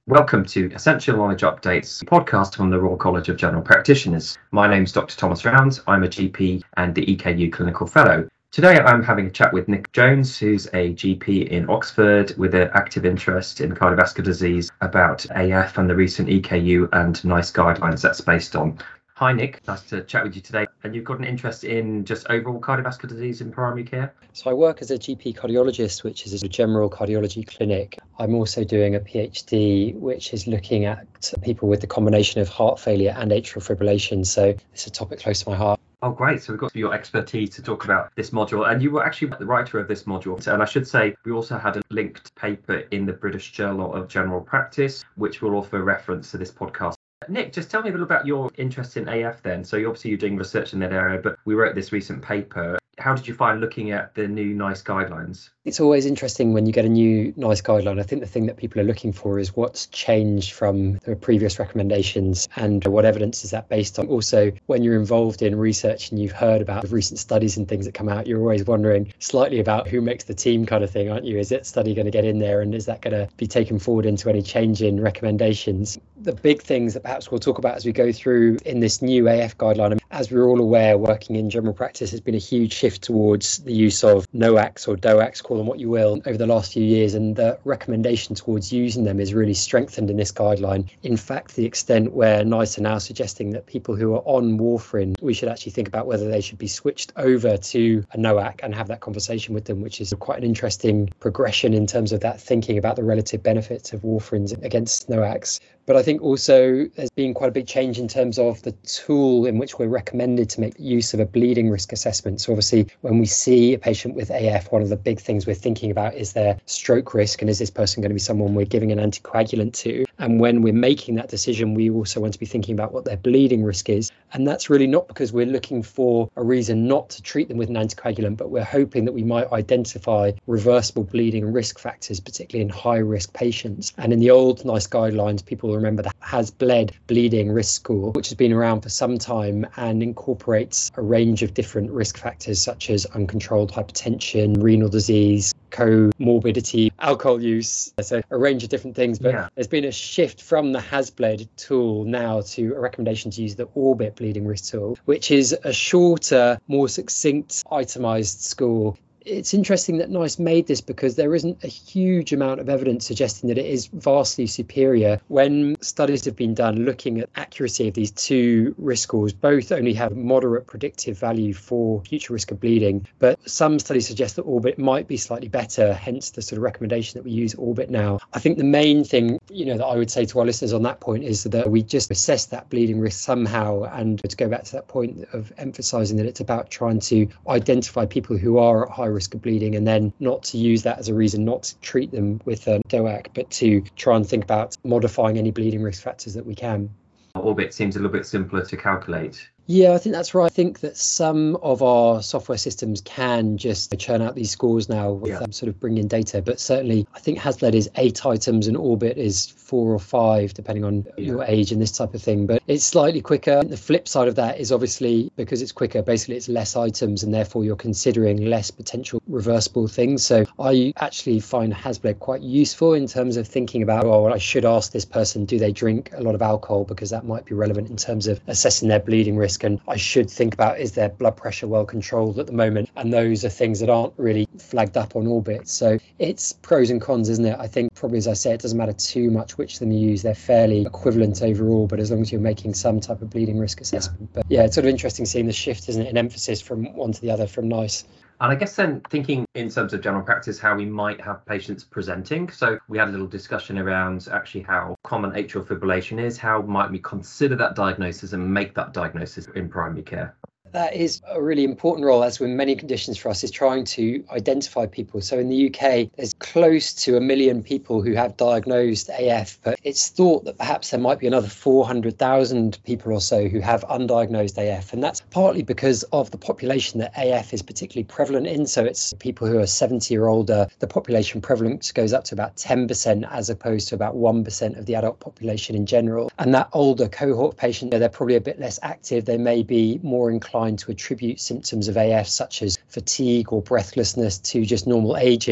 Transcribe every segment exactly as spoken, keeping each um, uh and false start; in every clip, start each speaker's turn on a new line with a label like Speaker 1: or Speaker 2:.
Speaker 1: Welcome to Essential Knowledge Updates, a podcast from the Royal College of General Practitioners. My name's Doctor Thomas Rounds. I'm a G P and the E K U Clinical Fellow. Today I'm having a chat with Nick Jones, who's a G P in Oxford with an active interest in cardiovascular disease, about A F and the recent E K U and NICE guidelines that's based on. Hi Nick, nice to chat with you today. And you've got an interest in just overall cardiovascular disease in primary care?
Speaker 2: So I work as a G P cardiologist, which is a general cardiology clinic. I'm also doing a PhD, which is looking at people with the combination of heart failure and atrial fibrillation. So it's a topic close to my heart.
Speaker 1: Oh, great. So we've got your expertise to talk about this module. And you were actually the writer of this module. And I should say, we also had a linked paper in the British Journal of General Practice, which will offer reference to this podcast. Nick, just tell me a little about your interest in A F then. So you obviously you're doing research in that area, but we wrote this recent paper. How did you find looking at the new NICE guidelines?
Speaker 2: It's always interesting when you get a new NICE guideline. I think the thing that people are looking for is what's changed from the previous recommendations and what evidence is that based on. Also, when you're involved in research and you've heard about the recent studies and things that come out, you're always wondering slightly about who makes the team kind of thing, aren't you? Is that study going to get in there and is that going to be taken forward into any change in recommendations? The big things that perhaps we'll talk about as we go through in this new A F guideline, as we're all aware, working in general practice has been a huge shift towards the use of NOACs or DOACs, call them what you will, over the last few years, and the recommendation towards using them is really strengthened in this guideline. In fact, the extent where NICE are now suggesting that people who are on warfarin, we should actually think about whether they should be switched over to a NOAC and have that conversation with them, which is quite an interesting progression in terms of that thinking about the relative benefits of warfarins against NOACs. But I think also there's been quite a big change in terms of the tool in which we're recommended to make use of a bleeding risk assessment. So obviously, when we see a patient with A F, one of the big things we're thinking about is their stroke risk, and is this person going to be someone we're giving an anticoagulant to? And when we're making that decision, we also want to be thinking about what their bleeding risk is. And that's really not because we're looking for a reason not to treat them with an anticoagulant, but we're hoping that we might identify reversible bleeding risk factors, particularly in high-risk patients. And in the old NICE guidelines, people remember the HAS-BLED bleeding risk score, which has been around for some time and incorporates a range of different risk factors such as uncontrolled hypertension, renal disease, comorbidity, alcohol use, so a range of different things. But yeah, there's been a shift from the HAS-BLED tool now to a recommendation to use the ORBIT bleeding risk tool, which is a shorter, more succinct, itemized score. It's interesting that NICE made this because there isn't a huge amount of evidence suggesting that it is vastly superior. When studies have been done looking at accuracy of these two risk scores, both only have moderate predictive value for future risk of bleeding, but some studies suggest that ORBIT might be slightly better, hence the sort of recommendation that we use ORBIT now. I think the main thing, you know, that I would say to our listeners on that point is that we just assess that bleeding risk somehow, and to go back to that point of emphasising that it's about trying to identify people who are at high risk risk of bleeding, and then not to use that as a reason not to treat them with a DOAC, but to try and think about modifying any bleeding risk factors that we can.
Speaker 1: ORBIT seems a little bit simpler to calculate.
Speaker 2: Yeah, I think that's right. I think that some of our software systems can just churn out these scores now with yeah. um, sort of bring in data. But certainly, I think HAS-BLED is eight items and ORBIT is four or five, depending on yeah. your age and this type of thing. But it's slightly quicker. The flip side of that is obviously because it's quicker, basically it's less items and therefore you're considering less potential reversible things. So I actually find HAS-BLED quite useful in terms of thinking about, oh, well, I should ask this person, do they drink a lot of alcohol? Because that might be relevant in terms of assessing their bleeding risk. And I should think about, is their blood pressure well controlled at the moment? And those are things that aren't really flagged up on ORBIT. So it's pros and cons, isn't it? I think probably, as I say, it doesn't matter too much which of them you use. They're fairly equivalent overall, but as long as you're making some type of bleeding risk assessment. Yeah. But yeah, it's sort of interesting seeing the shift, isn't it, in emphasis from one to the other from NICE.
Speaker 1: And I guess then thinking in terms of general practice, how we might have patients presenting. So we had a little discussion around actually how common atrial fibrillation is. How might we consider that diagnosis and make that diagnosis in primary care?
Speaker 2: That is a really important role, as with many conditions for us, is trying to identify people. So in the U K, there's close to a million people who have diagnosed A F, but it's thought that perhaps there might be another four hundred thousand people or so who have undiagnosed A F. And that's partly because of the population that A F is particularly prevalent in. So it's people who are seventy or older. The population prevalence goes up to about ten percent as opposed to about one percent of the adult population in general. And that older cohort patient, they're probably a bit less active. They may be more inclined to attribute symptoms of A F such as fatigue or breathlessness to just normal aging.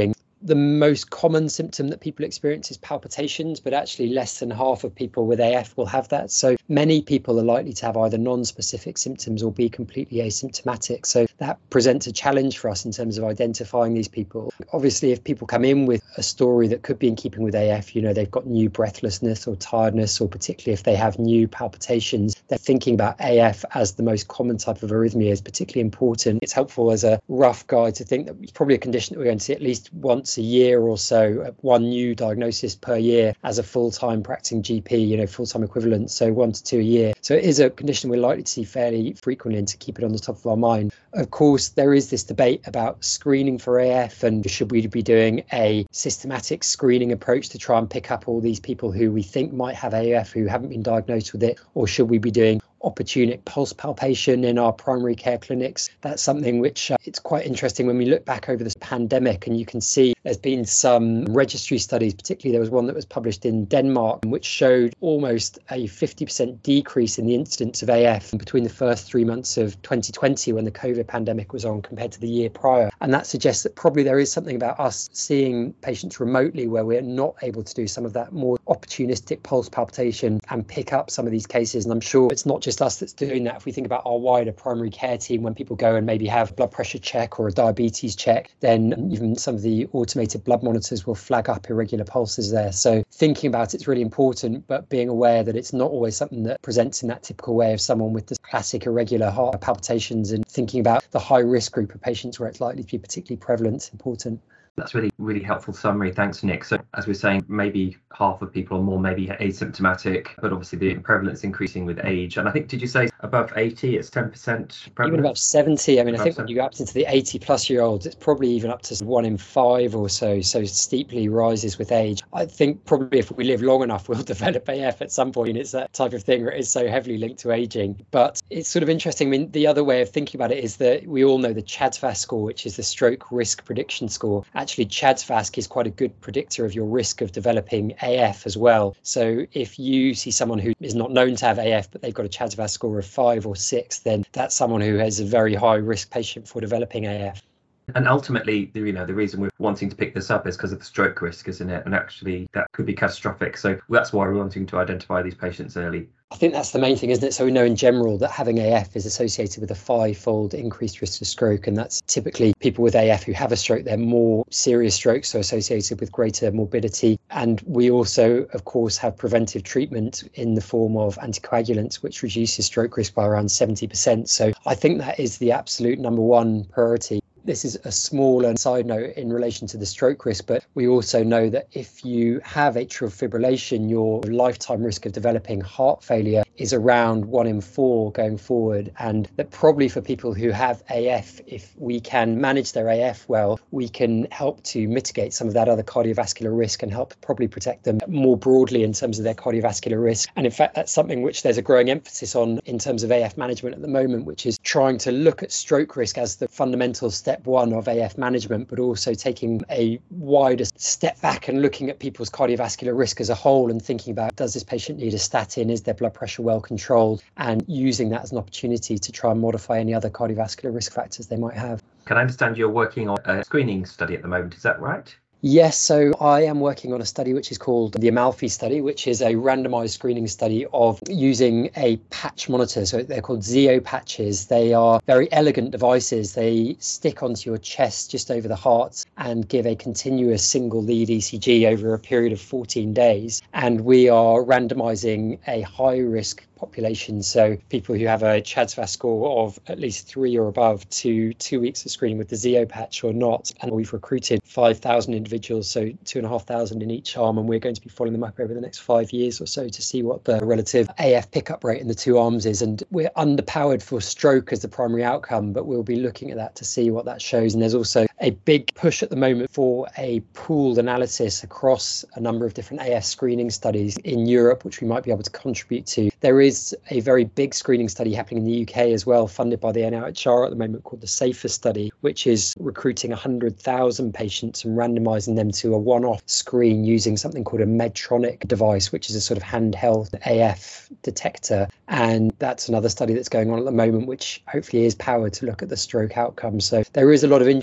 Speaker 2: the most common symptom that people experience is palpitations, but actually less than half of people with A F will have that. So many people are likely to have either non-specific symptoms or be completely asymptomatic. So that presents a challenge for us in terms of identifying these people. Obviously, if people come in with a story that could be in keeping with A F, you know, they've got new breathlessness or tiredness, or particularly if they have new palpitations, they're thinking about A F as the most common type of arrhythmia is particularly important. It's helpful as a rough guide to think that it's probably a condition that we're going to see at least once a year or so, one new diagnosis per year as a full-time practicing G P, you know, full-time equivalent, so one to two a year. So it is a condition we're likely to see fairly frequently, and to keep it on the top of our mind. Of course, there is this debate about screening for A F, and should we be doing a systematic screening approach to try and pick up all these people who we think might have A F who haven't been diagnosed with it, or should we be doing opportunic pulse palpation in our primary care clinics? That's something which uh, it's quite interesting when we look back over this pandemic, and you can see there's been some registry studies, particularly there was one that was published in Denmark, which showed almost a fifty percent decrease in the incidence of A F between the first three months of twenty twenty when the COVID pandemic was on compared to the year prior. And that suggests that probably there is something about us seeing patients remotely where we're not able to do some of that more opportunistic pulse palpitation and pick up some of these cases. And I'm sure it's not just us that's doing that. If we think about our wider primary care team, when people go and maybe have a blood pressure check or a diabetes check, then even some of the automated blood monitors will flag up irregular pulses there. So thinking about it's really important, but being aware that it's not always something that presents in that typical way of someone with the classic irregular heart palpitations, and thinking about the high risk group of patients where it's likely to be particularly prevalent is important.
Speaker 1: That's really, really helpful summary. Thanks, Nick. So as we're saying, maybe half of people or more maybe asymptomatic, but obviously the prevalence increasing with age. And I think, did you say above eighty, it's ten percent prevalence?
Speaker 2: Even above seventy. I mean,
Speaker 1: above
Speaker 2: I think
Speaker 1: seventy.
Speaker 2: when you go up into the eighty plus year olds, it's probably even up to one in five or so. So steeply rises with age. I think probably if we live long enough, we'll develop A F at some point. It's that type of thing where it is so heavily linked to aging. But it's sort of interesting. I mean, the other way of thinking about it is that we all know the CHA2DS2-VASc score, which is the stroke risk prediction score. Actually, CHA2DS2-VASc is quite a good predictor of your risk of developing A F as well. So if you see someone who is not known to have A F, but they've got a CHA2DS2-VASc score of five or six, then that's someone who has a very high risk patient for developing A F.
Speaker 1: And ultimately, you know, the reason we're wanting to pick this up is because of the stroke risk, isn't it? And actually, that could be catastrophic. So that's why we're wanting to identify these patients early.
Speaker 2: I think that's the main thing, isn't it? So we know in general that having A F is associated with a five-fold increased risk of stroke. And that's typically people with A F who have a stroke, they're more serious strokes, so associated with greater morbidity. And we also, of course, have preventive treatment in the form of anticoagulants, which reduces stroke risk by around seventy percent. So I think that is the absolute number one priority. This is a smaller side note in relation to the stroke risk, but we also know that if you have atrial fibrillation, your lifetime risk of developing heart failure is around one in four going forward. And that probably for people who have A F, if we can manage their A F well, we can help to mitigate some of that other cardiovascular risk and help probably protect them more broadly in terms of their cardiovascular risk. And in fact, that's something which there's a growing emphasis on in terms of A F management at the moment, which is trying to look at stroke risk as the fundamental step one of A F management, but also taking a wider step back and looking at people's cardiovascular risk as a whole and thinking about, does this patient need a statin? Is their blood pressure well controlled? And using that as an opportunity to try and modify any other cardiovascular risk factors they might have.
Speaker 1: Can I understand you're working on a screening study at the moment? Is that right?
Speaker 2: Yes, so I am working on a study which is called the Amalfi study, which is a randomized screening study of using a patch monitor. So they're called Zeo patches. They are very elegant devices. They stick onto your chest just over the heart and give a continuous single lead E C G over a period of fourteen days. And we are randomizing a high risk population, so people who have a CHA2DS2-VASc score of at least three or above, to two weeks of screening with the Zeo patch or not. And we've recruited five thousand individuals, so two and a half thousand in each arm, and we're going to be following them up over the next five years or so to see what the relative A F pickup rate in the two arms is. And we're underpowered for stroke as the primary outcome, but we'll be looking at that to see what that shows. And there's also a big push at the moment for a pooled analysis across a number of different A F screening studies in Europe, which we might be able to contribute to. There is a very big screening study happening in the U K as well, funded by the N H R at the moment, called the SAFER study, which is recruiting one hundred thousand patients and randomizing them to a one-off screen using something called a Medtronic device, which is a sort of handheld A F detector. And that's another study that's going on at the moment, which hopefully is powered to look at the stroke outcome. So there is a lot of interest in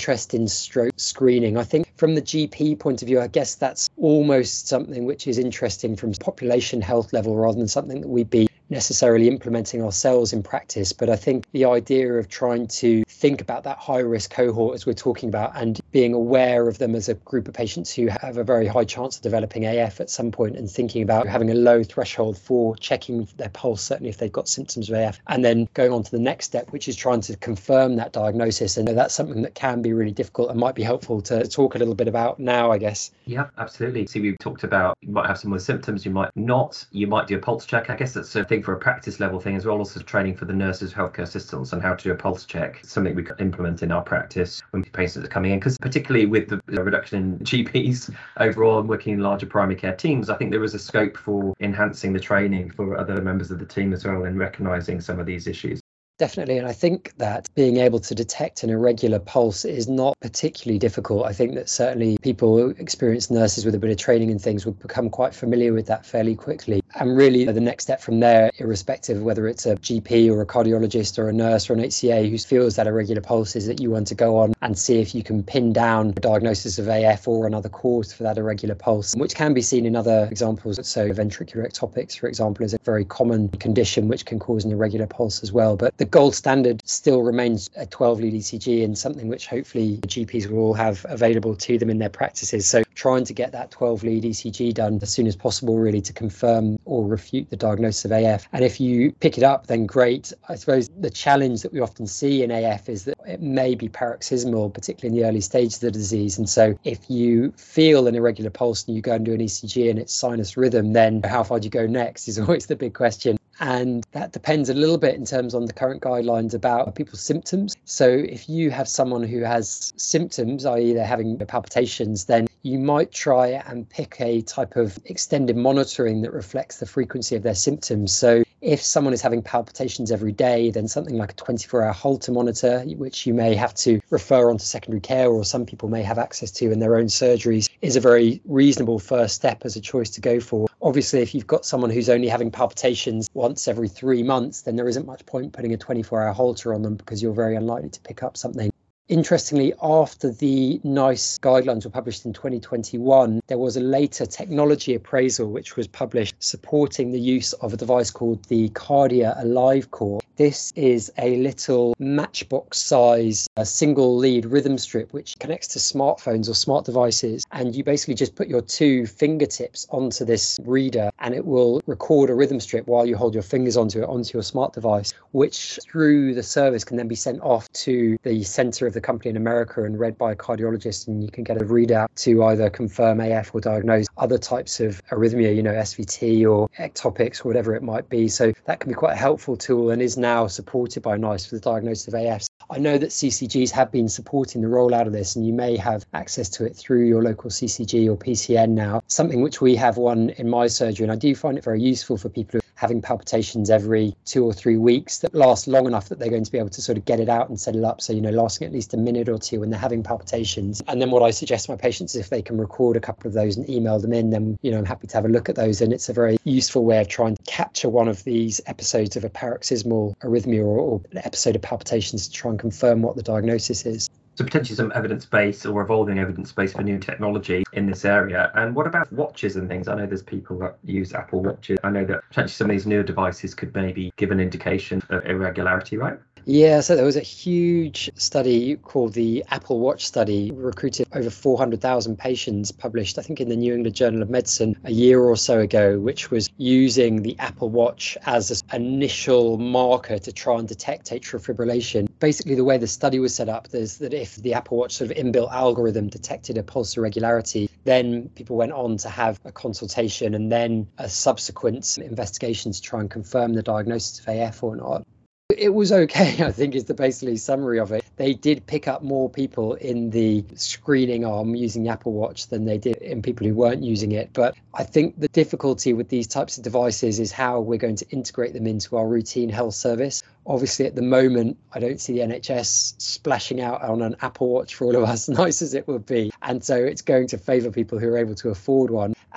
Speaker 2: detection stroke screening. I think from the G P point of view, I guess that's almost something which is interesting from population health level rather than something that we'd be necessarily implementing ourselves in practice. But I think the idea of trying to think about that high risk cohort as we're talking about and being aware of them as a group of patients who have a very high chance of developing A F at some point, and thinking about having a low threshold for checking their pulse, certainly if they've got symptoms of A F, and then going on to the next step, which is trying to confirm that diagnosis. And that's something that can be really difficult and might be helpful to talk a little bit about now, I guess.
Speaker 1: Yeah, absolutely. See, we've talked about you might have some of the symptoms, you might not, you might do a pulse check. I guess that's a thing for a practice level thing as well, also training for the nurses, healthcare assistants, and how to do a pulse check, something we could implement in our practice when patients are coming in, because particularly with the reduction in G Ps overall and working in larger primary care teams, I think there is a scope for enhancing the training for other members of the team as well in recognising some of these issues.
Speaker 2: Definitely. And I think that being able to detect an irregular pulse is not particularly difficult. I think that certainly people, experienced nurses with a bit of training and things, would become quite familiar with that fairly quickly. And really the next step from there, irrespective of whether it's a G P or a cardiologist or a nurse or an H C A who feels that irregular pulse, is that you want to go on and see if you can pin down a diagnosis of A F or another cause for that irregular pulse, which can be seen in other examples. So ventricular ectopics, for example, is a very common condition which can cause an irregular pulse as well. But the gold standard still remains a twelve lead E C G, and something which hopefully the G Ps will all have available to them in their practices. So trying to get that twelve lead E C G done as soon as possible, really, to confirm or refute the diagnosis of A F. And if you pick it up, then great. I suppose the challenge that we often see in A F is that it may be paroxysmal, particularly in the early stages of the disease. And so if you feel an irregular pulse and you go and do an E C G and it's sinus rhythm, then how far do you go next is always the big question. And that depends a little bit in terms on the current guidelines about people's symptoms. So if you have someone who has symptoms, that is they're having palpitations, then you might try and pick a type of extended monitoring that reflects the frequency of their symptoms. So if someone is having palpitations every day, then something like a twenty-four hour Holter monitor, which you may have to refer on to secondary care, or some people may have access to in their own surgeries, is a very reasonable first step as a choice to go for. Obviously, if you've got someone who's only having palpitations once every three months, then there isn't much point putting a twenty-four hour Holter on them, because you're very unlikely to pick up something. Interestingly, after the NICE guidelines were published in twenty twenty-one, there was a later technology appraisal which was published supporting the use of a device called the Cardia AliveCore. This is a little matchbox size, a single lead rhythm strip which connects to smartphones or smart devices. And you basically just put your two fingertips onto this reader and it will record a rhythm strip while you hold your fingers onto it, onto your smart device, which through the service can then be sent off to the center of the company in America and read by a cardiologist, and you can get a readout to either confirm A F or diagnose other types of arrhythmia, you know, S V T or ectopics or whatever it might be. So that can be quite a helpful tool and is now supported by NICE for the diagnosis of A F. I know that C C Gs have been supporting the rollout of this, and you may have access to it through your local C C G or P C N now, something which we have one in my surgery, and I do find it very useful for people who are having palpitations every two or three weeks that last long enough that they're going to be able to sort of get it out and set it up. So, you know, lasting at least a minute or two when they're having palpitations. And then what I suggest to my patients is if they can record a couple of those and email them in, then, you know, I'm happy to have a look at those. And it's a very useful way of trying to capture one of these episodes of a paroxysmal arrhythmia or, or an episode of palpitations to try and confirm what the diagnosis is.
Speaker 1: So potentially some evidence-based or evolving evidence-based for new technology in this area. And what about watches and things? I know there's people that use Apple Watches. I know that potentially some of these newer devices could maybe give an indication of irregularity, right?
Speaker 2: Yeah, so there was a huge study called the Apple Watch study, recruited over four hundred thousand patients, published, I think, in the New England Journal of Medicine a year or so ago, which was using the Apple Watch as an initial marker to try and detect atrial fibrillation. Basically, the way the study was set up is that if the Apple Watch sort of inbuilt algorithm detected a pulse irregularity, then people went on to have a consultation and then a subsequent investigation to try and confirm the diagnosis of A F or not. It was okay, I think, is the basically summary of it. They did pick up more people in the screening arm using the Apple Watch than they did in people who weren't using it. But I think the difficulty with these types of devices is how we're going to integrate them into our routine health service. Obviously, at the moment, I don't see the N H S splashing out on an Apple Watch for all of us, nice as it would be. And so it's going to favour people who are able to afford one.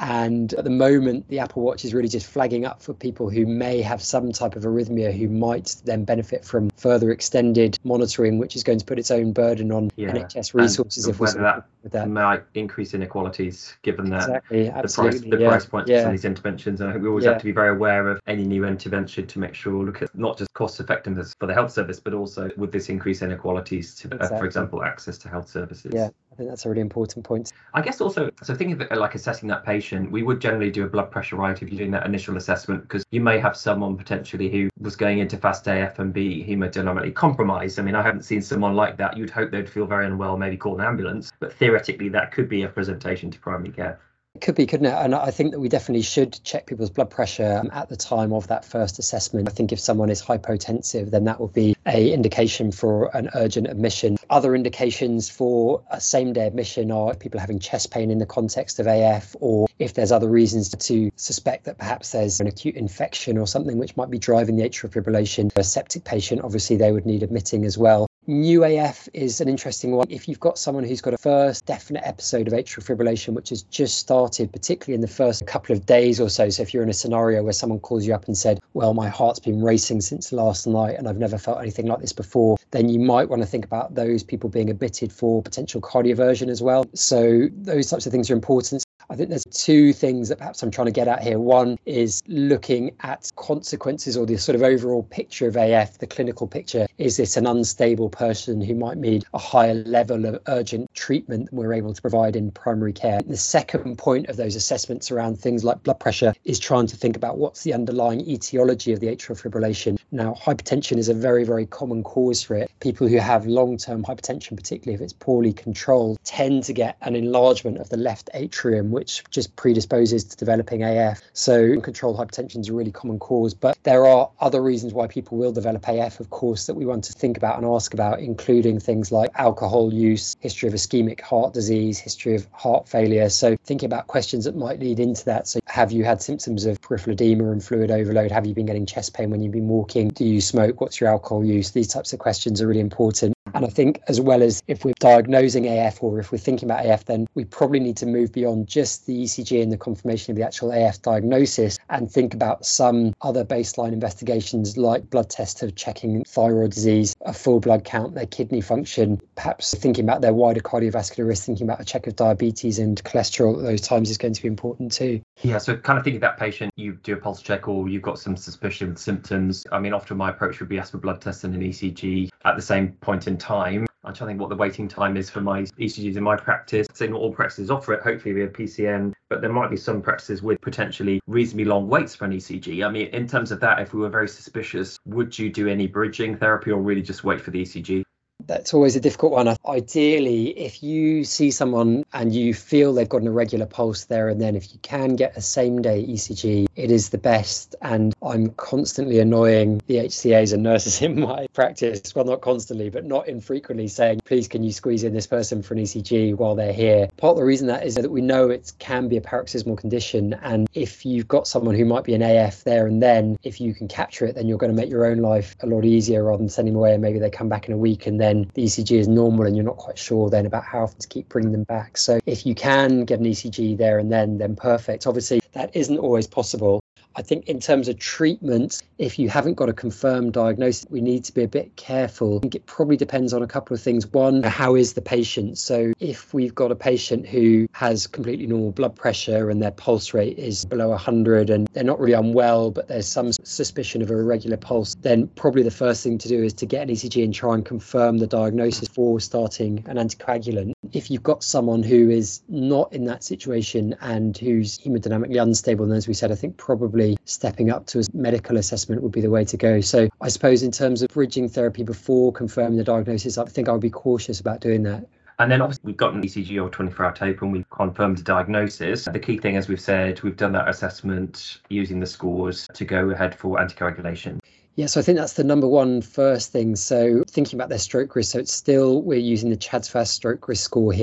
Speaker 2: And at the moment, the Apple Watch is really just flagging up for people who may have some type of arrhythmia who might then benefit from further extended monitoring, which is going to put its own burden on yeah. N H S resources.
Speaker 1: And
Speaker 2: if
Speaker 1: whether
Speaker 2: we
Speaker 1: that,
Speaker 2: with that
Speaker 1: might increase inequalities, given that
Speaker 2: exactly,
Speaker 1: the price, the
Speaker 2: yeah.
Speaker 1: price points
Speaker 2: yeah.
Speaker 1: for these interventions. And I think we always
Speaker 2: yeah.
Speaker 1: have to be very aware of any new intervention to make sure, look at not just cost effectiveness for the health service, but also with this increased inequalities to,
Speaker 2: exactly.
Speaker 1: uh, for example, access to health services.
Speaker 2: Yeah, I think that's a really important point.
Speaker 1: I guess also, so thinking of it like assessing that patient, we would generally do a blood pressure right if you're doing that initial assessment, because you may have someone potentially who was going into fast A F and be hemodynamically compromised. I mean, I haven't seen someone like that. You'd hope they'd feel very unwell, maybe call an ambulance, but theoretically that could be a presentation to primary care.
Speaker 2: It could be, couldn't it? And I think that we definitely should check people's blood pressure at the time of that first assessment. I think if someone is hypotensive, then that would be a indication for an urgent admission. Other indications for a same day admission are if people are having chest pain in the context of A F, or if there's other reasons to suspect that perhaps there's an acute infection or something which might be driving the atrial fibrillation. A septic patient, obviously they would need admitting as well. New A F is an interesting one. If you've got someone who's got a first definite episode of atrial fibrillation, which has just started, particularly in the first couple of days or so. So if you're in a scenario where someone calls you up and said, well, my heart's been racing since last night and I've never felt anything like this before, then you might want to think about those people being admitted for potential cardioversion as well. So those types of things are important. I think there's two things that perhaps I'm trying to get at here. One is looking at consequences or the sort of overall picture of A F, the clinical picture. Is this an unstable person who might need a higher level of urgent treatment than we're able to provide in primary care? The second point of those assessments around things like blood pressure is trying to think about what's the underlying etiology of the atrial fibrillation. Now, hypertension is a very, very common cause for it. People who have long-term hypertension, particularly if it's poorly controlled, tend to get an enlargement of the left atrium, which just predisposes to developing A F. So uncontrolled hypertension is a really common cause, but there are other reasons why people will develop A F, of course, that we want to think about and ask about, including things like alcohol use, history of ischemic heart disease, history of heart failure. So thinking about questions that might lead into that. So have you had symptoms of peripheral edema and fluid overload? Have you been getting chest pain when you've been walking? Do you smoke? What's your alcohol use? These types of questions are really important. And I think as well as if we're diagnosing A F or if we're thinking about A F, then we probably need to move beyond just the E C G and the confirmation of the actual A F diagnosis and think about some other baseline investigations like blood tests of checking thyroid disease, a full blood count, their kidney function, perhaps thinking about their wider cardiovascular risk, thinking about a check of diabetes and cholesterol at those times is going to be important too.
Speaker 1: Yeah, so kind of thinking that patient, you do a pulse check or you've got some suspicion of symptoms. I mean, often my approach would be ask for blood tests and an E C G at the same point in time. I'm trying to think what the waiting time is for my E C Gs in my practice. So not all practices offer it, hopefully via P C N, but there might be some practices with potentially reasonably long waits for an E C G. I mean, in terms of that, if we were very suspicious, would you do any bridging therapy or really just wait for the E C G?
Speaker 2: That's always a difficult one. Ideally, if you see someone and you feel they've got an irregular pulse there and then, if you can get a same day E C G, it is the best. And I'm constantly annoying the H C As and nurses in my practice, well, not constantly, but not infrequently, saying, please, can you squeeze in this person for an E C G while they're here? Part of the reason that is that we know it can be a paroxysmal condition. And if you've got someone who might be an A F there and then, if you can capture it, then you're going to make your own life a lot easier rather than sending them away and maybe they come back in a week and then the E C G is normal and you're not quite sure then about how often to keep bringing them back. So if you can get an E C G there and then, then perfect. Obviously, that isn't always possible. I think in terms of treatment, if you haven't got a confirmed diagnosis, we need to be a bit careful. I think it probably depends on a couple of things. One, how is the patient? So if we've got a patient who has completely normal blood pressure and their pulse rate is below one hundred and they're not really unwell, but there's some suspicion of a irregular pulse, then probably the first thing to do is to get an E C G and try and confirm the diagnosis for starting an anticoagulant. If you've got someone who is not in that situation and who's hemodynamically unstable, then as we said, I think probably stepping up to a medical assessment would be the way to go. So I suppose in terms of bridging therapy before confirming the diagnosis, I think I would be cautious about doing that.
Speaker 1: And then obviously we've got an E C G or twenty-four hour tape and we've confirmed the diagnosis. The key thing, as we've said, we've done that assessment using the scores to go ahead for anticoagulation.
Speaker 2: Yeah, so I think that's the number one first thing. So thinking about their stroke risk, so it's still, we're using the CHA D S V A S stroke risk score here.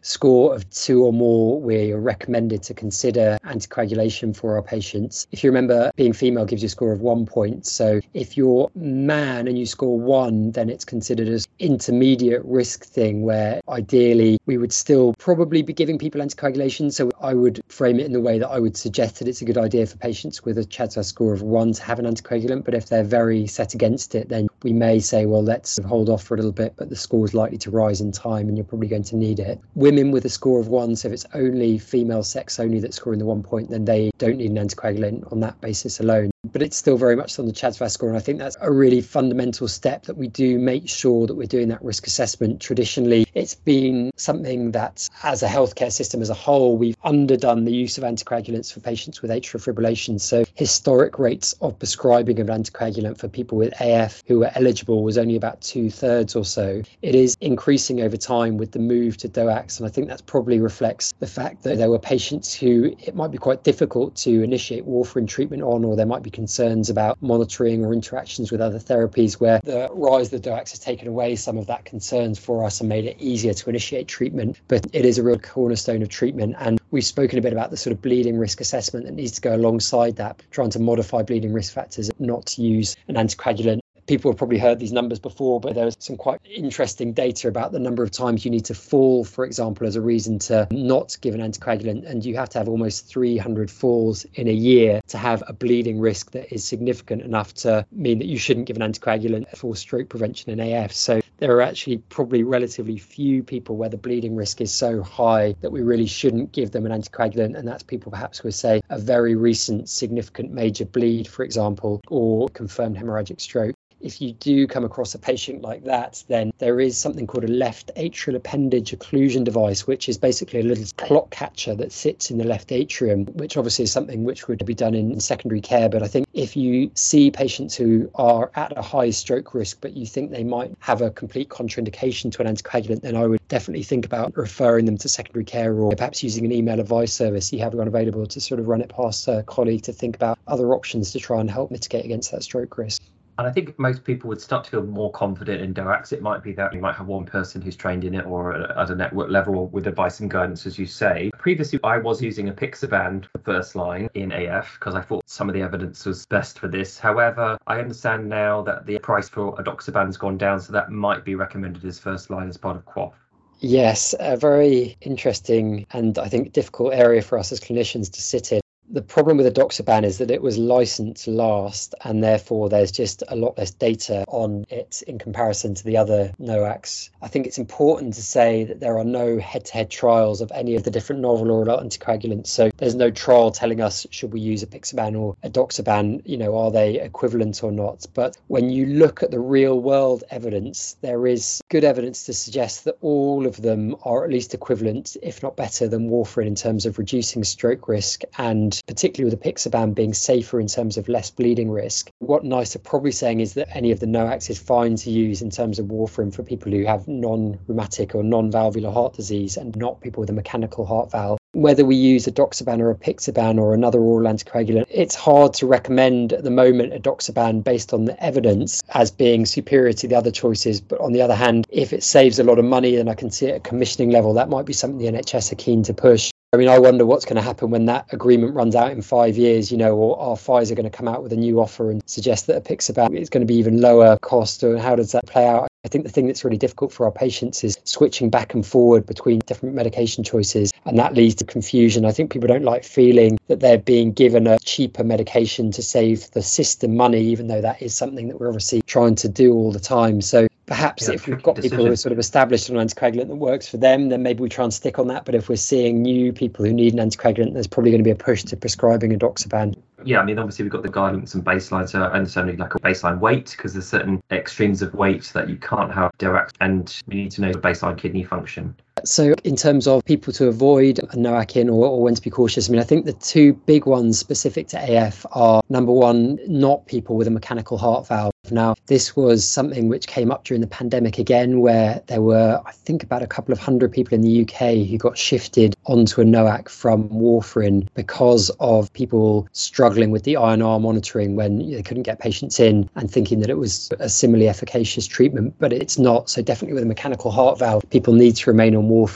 Speaker 2: score of two or more, we're recommended to consider anticoagulation for our patients. If you remember, being female gives you a score of one point. So if you're man and you score one, then it's considered as intermediate risk thing, where ideally we would still probably be giving people anticoagulation. So I would frame it in the way that I would suggest that it's a good idea for patients with a CHA2DS score of one to have an anticoagulant. But if they're very set against it, then we may say, well, let's hold off for a little bit, but the score is likely to rise in time and you're probably going to need it. Women with a score of one, so if it's only female sex only that's scoring the one point, then they don't need an anticoagulant on that basis alone. But it's still very much on the CHA2DS score. And I think that's a really fundamental step, that we do make sure that we're doing that risk assessment. Traditionally, it's been something that as a healthcare system as a whole, we've underdone the use of anticoagulants for patients with atrial fibrillation. So historic rates of prescribing of anticoagulant for people with A F who were eligible was only about two thirds or so. It is increasing over time with the move to DOACs. And I think that probably reflects the fact that there were patients who it might be quite difficult to initiate warfarin treatment on, or there might be concerns about monitoring or interactions with other therapies, where the rise of the DOACs has taken away some of that concerns for us and made it easier to initiate treatment. But it is a real cornerstone of treatment. And we've spoken a bit about the sort of bleeding risk assessment that needs to go alongside that, trying to modify bleeding risk factors, not to use an anticoagulant. People have probably heard these numbers before, but there's some quite interesting data about the number of times you need to fall, for example, as a reason to not give an anticoagulant. And you have to have almost three hundred falls in a year to have a bleeding risk that is significant enough to mean that you shouldn't give an anticoagulant for stroke prevention in A F. So there are actually probably relatively few people where the bleeding risk is so high that we really shouldn't give them an anticoagulant. And that's people perhaps with, say, a very recent significant major bleed, for example, or confirmed hemorrhagic stroke. If you do come across a patient like that, then there is something called a left atrial appendage occlusion device, which is basically a little clot catcher that sits in the left atrium, which obviously is something which would be done in secondary care. But I think if you see patients who are at a high stroke risk, but you think they might have a complete contraindication to an anticoagulant, then I would definitely think about referring them to secondary care, or perhaps using an email advice service you have one available to sort of run it past a colleague to think about other options to try and help mitigate against that stroke risk.
Speaker 1: And I think most people would start to feel more confident in DOACs. It might be that you might have one person who's trained in it, or at a network level, or with advice and guidance, as you say. Previously, I was using apixaban for first line in A F because I thought some of the evidence was best for this. However, I understand now that the price for edoxaban has gone down, so that might be recommended as first line as part of Q O F.
Speaker 2: Yes, a very interesting and I think difficult area for us as clinicians to sit in. The problem with edoxaban is that it was licensed last, and therefore there's just a lot less data on it in comparison to the other NOACs. I think it's important to say that there are no head-to-head trials of any of the different novel oral anticoagulants. So there's no trial telling us should we use apixaban or edoxaban, you know, are they equivalent or not? But when you look at the real world evidence, there is good evidence to suggest that all of them are at least equivalent, if not better, than warfarin in terms of reducing stroke risk, and particularly with apixaban being safer in terms of less bleeding risk. What NICE are probably saying is that any of the NOACs is fine to use in terms of warfarin for people who have non-rheumatic or non-valvular heart disease and not people with a mechanical heart valve. Whether we use edoxaban or apixaban or another oral anticoagulant, it's hard to recommend at the moment edoxaban based on the evidence as being superior to the other choices. But on the other hand, if it saves a lot of money, then I can see at a commissioning level that might be something the N H S are keen to push. I mean, I wonder what's going to happen when that agreement runs out in five years, you know, or are Pfizer going to come out with a new offer and suggest that apixaban is going to be even lower cost, or how does that play out? I think the thing that's really difficult for our patients is switching back and forward between different medication choices, and that leads to confusion. I think people don't like feeling that they're being given a cheaper medication to save the system money, even though that is something that we're obviously trying to do all the time. So perhaps yeah, if we've got decision. people who are sort of established on an anticoagulant that works for them, then maybe we try and stick on that. But if we're seeing new people who need an anticoagulant, there's probably going to be a push to prescribing edoxaban.
Speaker 1: Yeah, I mean, obviously we've got the guidelines and baselines, so I understand like a baseline weight, because there's certain extremes of weight that you can't have direct, and you need to know the baseline kidney function.
Speaker 2: So in terms of people to avoid a NOAC in, or, or when to be cautious, I mean, I think the two big ones specific to A F are, number one, not people with a mechanical heart valve. Now, this was something which came up during the pandemic again, where there were, I think, about a couple of hundred people in the U K who got shifted onto a NOAC from warfarin because of people struggling with the I N R monitoring when they couldn't get patients in, and thinking that it was a similarly efficacious treatment, but it's not. So definitely with a mechanical heart valve, people need to remain on warfarin.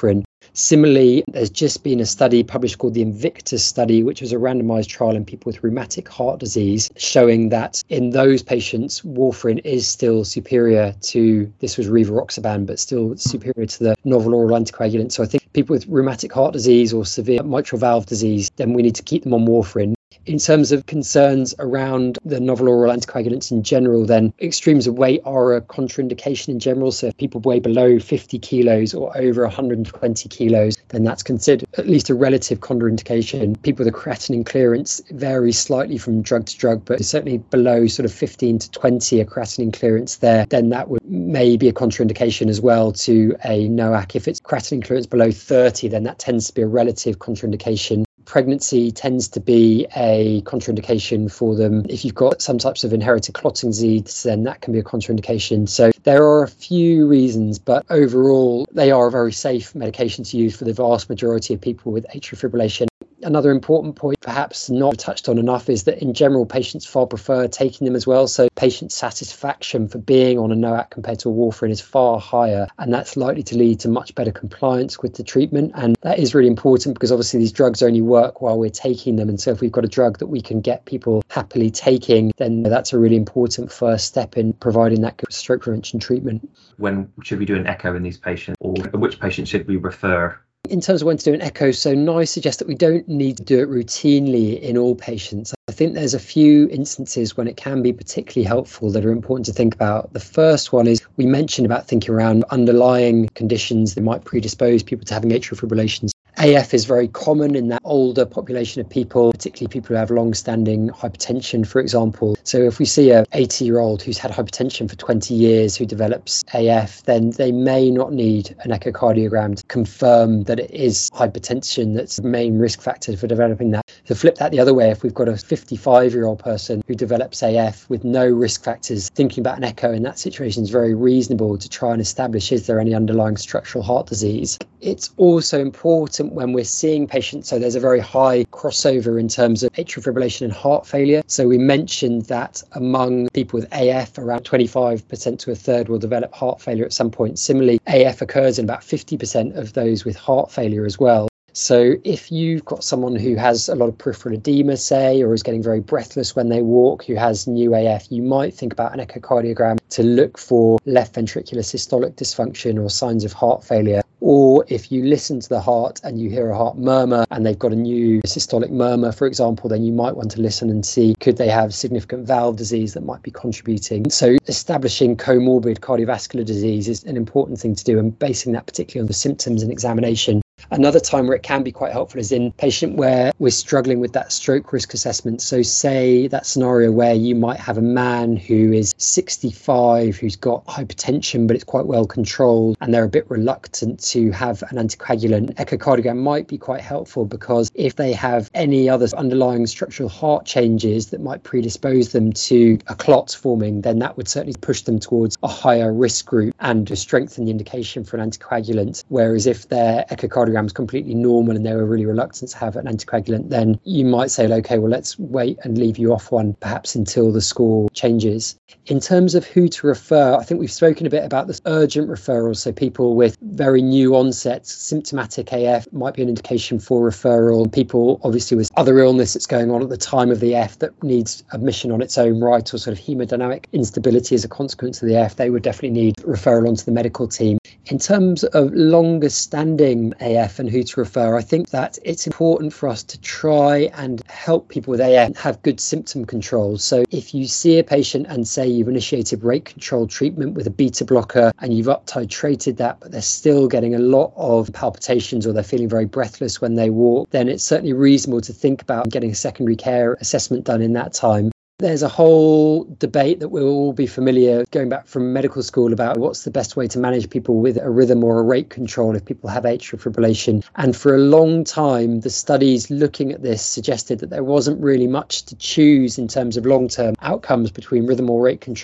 Speaker 2: Similarly, there's just been a study published called the Invictus study, which was a randomized trial in people with rheumatic heart disease, showing that in those patients, warfarin is still superior to, this was rivaroxaban, but still superior to the novel oral anticoagulant. So I think people with rheumatic heart disease or severe mitral valve disease, then we need to keep them on warfarin. In terms of concerns around the novel oral anticoagulants in general, then extremes of weight are a contraindication in general. So if people weigh below fifty kilos or over one hundred twenty kilos, then that's considered at least a relative contraindication. People with a creatinine clearance varies slightly from drug to drug, but certainly below sort of fifteen to twenty, a creatinine clearance there, then that would may be a contraindication as well to a NOAC. If it's creatinine clearance below thirty, then that tends to be a relative contraindication. Pregnancy tends to be a contraindication for them. If you've got some types of inherited clotting disease, then that can be a contraindication. So there are a few reasons, but overall, they are a very safe medication to use for the vast majority of people with atrial fibrillation. Another important point, perhaps not touched on enough, is that in general, patients far prefer taking them as well. So patient satisfaction for being on a NOAC compared to a warfarin is far higher, and that's likely to lead to much better compliance with the treatment. And that is really important because obviously these drugs only work while we're taking them. And so if we've got a drug that we can get people happily taking, then that's a really important first step in providing that good stroke prevention treatment.
Speaker 1: When should we do an echo in these patients, or which patients should we refer?
Speaker 2: In terms of when to do an echo, so NICE suggests that we don't need to do it routinely in all patients. I think there's a few instances when it can be particularly helpful that are important to think about. The first one is we mentioned about thinking around underlying conditions that might predispose people to having atrial fibrillation. A F is very common in that older population of people, particularly people who have long-standing hypertension, for example. So if we see an eighty-year-old who's had hypertension for twenty years who develops A F, then they may not need an echocardiogram to confirm that it is hypertension that's the main risk factor for developing that. To flip that the other way, if we've got a fifty-five-year-old person who develops A F with no risk factors, thinking about an echo in that situation is very reasonable to try and establish, is there any underlying structural heart disease? It's also important when we're seeing patients, so there's a very high crossover in terms of atrial fibrillation and heart failure. So we mentioned that among people with A F, around twenty-five percent to a third will develop heart failure at some point. Similarly, A F occurs in about fifty percent of those with heart failure as well. So if you've got someone who has a lot of peripheral edema, say, or is getting very breathless when they walk, who has new A F, you might think about an echocardiogram to look for left ventricular systolic dysfunction or signs of heart failure. Or if you listen to the heart and you hear a heart murmur and they've got a new systolic murmur, for example, then you might want to listen and see, could they have significant valve disease that might be contributing? So establishing comorbid cardiovascular disease is an important thing to do, and basing that particularly on the symptoms and examination. Another time where it can be quite helpful is in patient where we're struggling with that stroke risk assessment. So say that scenario where you might have a man who is sixty-five, who's got hypertension, but it's quite well controlled, and they're a bit reluctant to have an anticoagulant. Echocardiogram might be quite helpful because if they have any other underlying structural heart changes that might predispose them to a clot forming, then that would certainly push them towards a higher risk group and to strengthen the indication for an anticoagulant. Whereas if their echocardiogram is completely normal and they were really reluctant to have an anticoagulant, then you might say, okay, well, let's wait and leave you off one perhaps until the score changes. In terms of who to refer, I think we've spoken a bit about this urgent referral. So people with very new onset symptomatic A F might be an indication for referral. People obviously with other illness that's going on at the time of the F that needs admission on its own right, or sort of hemodynamic instability as a consequence of the F, they would definitely need referral onto the medical team. In terms of longer standing A F and who to refer, I think that it's important for us to try and help people with A F have good symptom control. So if you see a patient and say you've initiated rate control treatment with a beta blocker and you've up titrated that, but they're still getting a lot of palpitations or they're feeling very breathless when they walk, then it's certainly reasonable to think about getting a secondary care assessment done in that time. There's a whole debate that we'll all be familiar going back from medical school about what's the best way to manage people with a rhythm or a rate control if people have atrial fibrillation. And for a long time, the studies looking at this suggested that there wasn't really much to choose in terms of long-term outcomes between rhythm or rate control.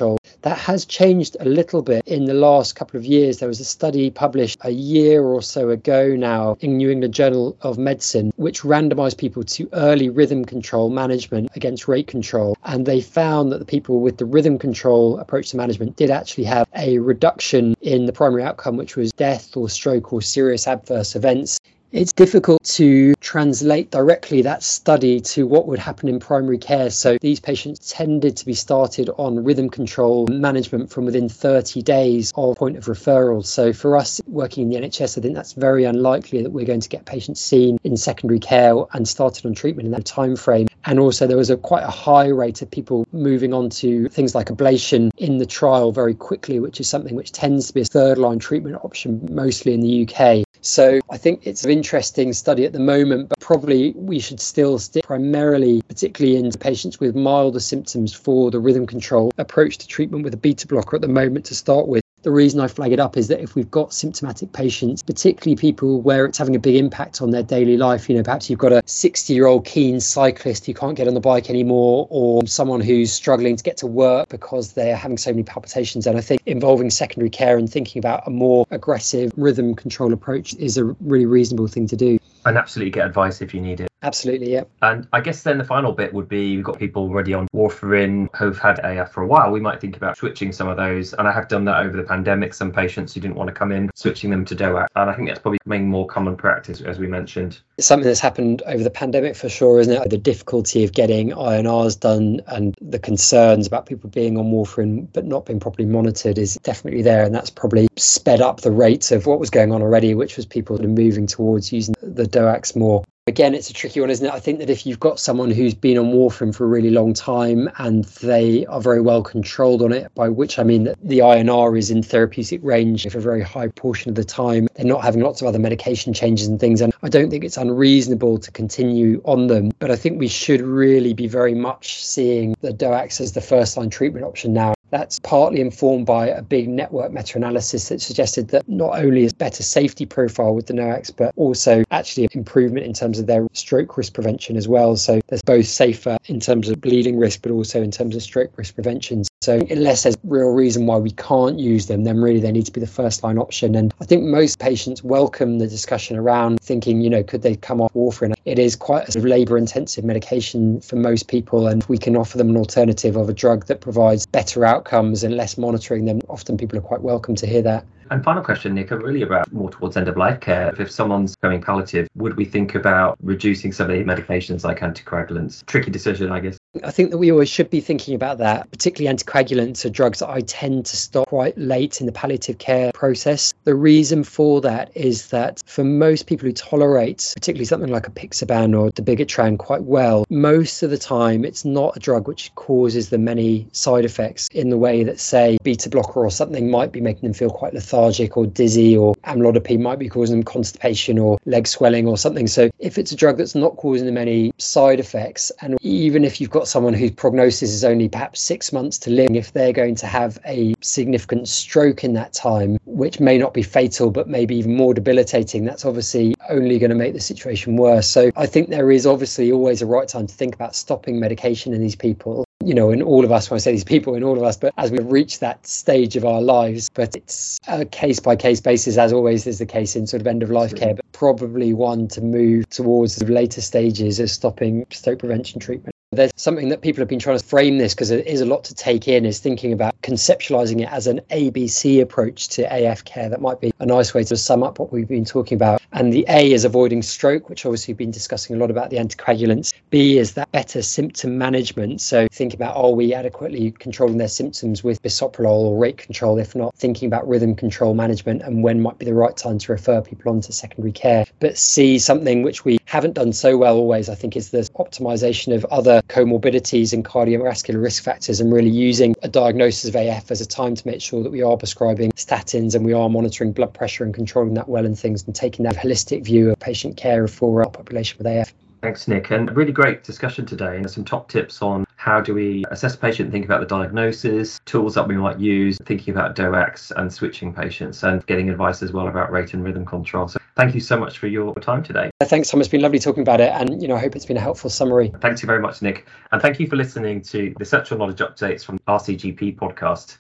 Speaker 2: That has changed a little bit in the last couple of years. There was a study published a year or so ago now in New England Journal of Medicine, which randomized people to early rhythm control management against rate control. And they found that the people with the rhythm control approach to management did actually have a reduction in the primary outcome, which was death or stroke or serious adverse events. It's difficult to translate directly that study to what would happen in primary care. So these patients tended to be started on rhythm control management from within thirty days of point of referral. So for us working in the N H S, I think that's very unlikely that we're going to get patients seen in secondary care and started on treatment in that time frame. And also there was a quite a high rate of people moving on to things like ablation in the trial very quickly, which is something which tends to be a third line treatment option, mostly in the U K. So I think it's an interesting study at the moment, but probably we should still stick primarily, particularly in patients with milder symptoms, for the rhythm control approach to treatment with a beta blocker at the moment to start with. The reason I flag it up is that if we've got symptomatic patients, particularly people where it's having a big impact on their daily life, you know, perhaps you've got a sixty-year-old keen cyclist who can't get on the bike anymore, or someone who's struggling to get to work because they're having so many palpitations. And I think involving secondary care and thinking about a more aggressive rhythm control approach is a really reasonable thing to do.
Speaker 1: And absolutely get advice if you need it.
Speaker 2: Absolutely, yeah.
Speaker 1: And I guess then the final bit would be, we've got people already on warfarin who've had A F for a while. We might think about switching some of those. And I have done that over the pandemic. Some patients who didn't want to come in, switching them to D O A C. And I think that's probably becoming more common practice, as we mentioned.
Speaker 2: It's something that's happened over the pandemic for sure, isn't it? The difficulty of getting I N Rs done and the concerns about people being on warfarin but not being properly monitored is definitely there. And that's probably sped up the rates of what was going on already, which was people moving towards using the D O A Cs more. Again, it's a tricky one, isn't it? I think that if you've got someone who's been on warfarin for a really long time and they are very well controlled on it, by which I mean that the I N R is in therapeutic range for a very high portion of the time, they're not having lots of other medication changes and things. And I don't think it's unreasonable to continue on them. But I think we should really be very much seeing the D O A Cs as the first line treatment option now. That's partly informed by a big network meta-analysis that suggested that not only is better safety profile with the N O A Cs, but also actually improvement in terms of their stroke risk prevention as well. So there's both safer in terms of bleeding risk, but also in terms of stroke risk prevention. So unless there's real reason why we can't use them, then really they need to be the first line option. And I think most patients welcome the discussion around thinking, you know, could they come off warfarin? It is quite a sort of labour intensive medication for most people, and we can offer them an alternative of a drug that provides better outcomes and less monitoring them. Often people are quite welcome to hear that.
Speaker 1: And final question, Nick, really about more towards end-of-life care. If someone's going palliative, would we think about reducing some of the medications like anticoagulants? Tricky decision, I guess.
Speaker 2: I think that we always should be thinking about that. Particularly anticoagulants are drugs that I tend to stop quite late in the palliative care process. The reason for that is that for most people who tolerate, particularly something like apixaban or dabigatran quite well, most of the time it's not a drug which causes them many side effects in the way that, say, beta blocker or something might be making them feel quite lethargic or dizzy, or amlodipine might be causing them constipation or leg swelling or something. So if it's a drug that's not causing them any side effects, and even if you've got someone whose prognosis is only perhaps six months to live, if they're going to have a significant stroke in that time, which may not be fatal but maybe even more debilitating, that's obviously only going to make the situation worse. So I think there is obviously always a right time to think about stopping medication in these people. You know, in all of us, when I say these people, in all of us, but as we've reached that stage of our lives, but it's a case by case basis, as always is the case in sort of end of life care, but probably one to move towards the later stages of stopping stroke prevention treatment. There's something that people have been trying to frame this, because it is a lot to take in, is thinking about conceptualizing it as an A B C approach to A F care. That might be a nice way to sum up what we've been talking about. And the A is avoiding stroke, which obviously we've been discussing a lot about the anticoagulants. B is that better symptom management. So thinking about, are we adequately controlling their symptoms with bisoprolol or rate control? If not, thinking about rhythm control management and when might be the right time to refer people on to secondary care. But C, something which we haven't done so well always, I think, is the optimization of other comorbidities and cardiovascular risk factors, and really using a diagnosis of A F as a time to make sure that we are prescribing statins and we are monitoring blood pressure and controlling that well and things, and taking that holistic view of patient care for our population with A F.
Speaker 1: Thanks, Nick. And a really great discussion today, and some top tips on how do we assess a patient, think about the diagnosis, tools that we might use, thinking about D O A Cs and switching patients, and getting advice as well about rate and rhythm control. So thank you so much for your time today.
Speaker 2: Thanks, Tom. It's been lovely talking about it, and you know, I hope it's been a helpful summary.
Speaker 1: Thanks you very much, Nick. And thank you for listening to the Central Knowledge Updates from R C G P podcast.